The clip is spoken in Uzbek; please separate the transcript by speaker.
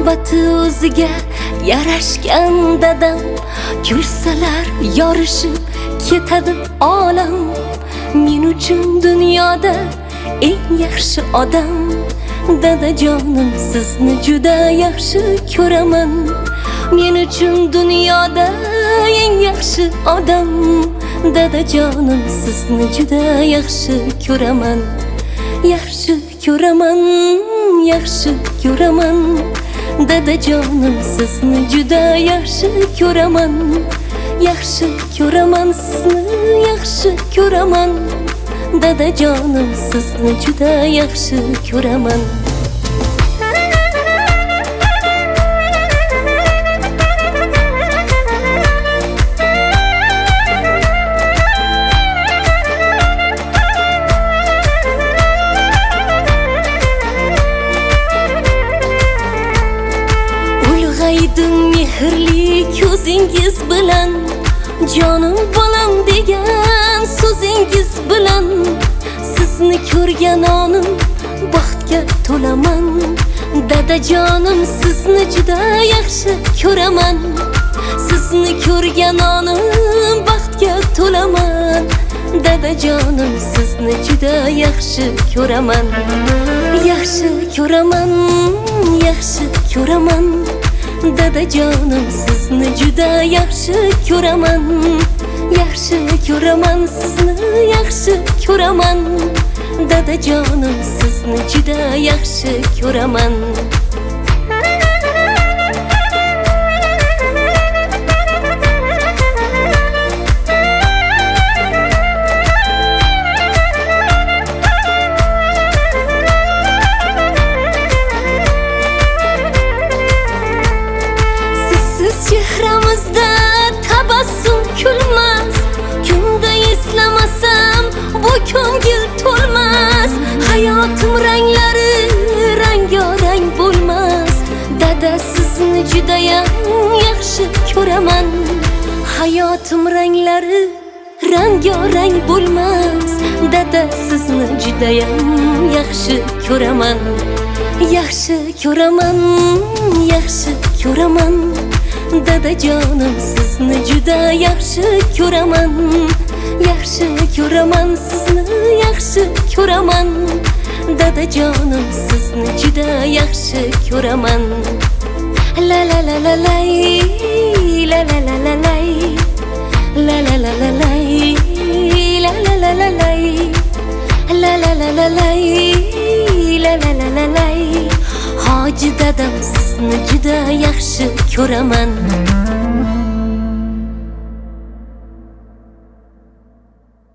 Speaker 1: muhabbati o'ziga yarashgan dadam. Kulsalar yorishib ketadi olam. Men uchun dunyoda eng yaxshi odam. Dadajonim, sizni juda yaxshi ko'raman. Men uchun dunyoda eng yaxshi odam. Dadajonim, sizni juda yaxshi ko'raman. Yaxshi ko'raman, yaxshi ko'raman. Dadajonim, sizni juda yaxshi ko'raman. Yaxshi ko'raman, sizni yaxshi ko'raman. Dadajonim, sizni juda yaxshi ko'raman. Ulg'aydim mehrli ko'zingiz bilan, jonim bolam degan so'zingiz bilan. Sizni ko'rgan onim baxtga to'laman. Dadajonim, sizni juda yaxshi ko'raman. Sizni ko'rgan onim baxtga to'laman. Dadajonim, sizni juda yaxshi ko'raman. Yaxshi ko'raman, yaxshi ko'raman. Dadajonim, sizni juda yaxshi ko'raman. Yaxshi ko'raman, sizni yaxshi ko'raman. Dadajonim, sizni juda yaxshi ko'raman. Chehramizda tabassum kulmas. Kunda eslamasam bu ko'ngil to'lmas. Hayotim ranglari rang-rang bo'lmas. Dada, sizni juda yaxshi ko'raman. Hayotim ranglari rang-rang bo'lmas. Dada, sizni juda yaxshi ko'raman. Yaxshi ko'raman, yaxshi ko'raman. Dadajonim, sizni juda yaxshi ko'raman. Yaxshi ko'raman, sizni yaxshi ko'raman. Dadajonim, sizni juda yaxshi ko'raman. La la la la la, la la la la la, la la la la la, la la la la la, la la la la la, la la la la la. Hoji dadam, sizni juda yaxshi ko'raman.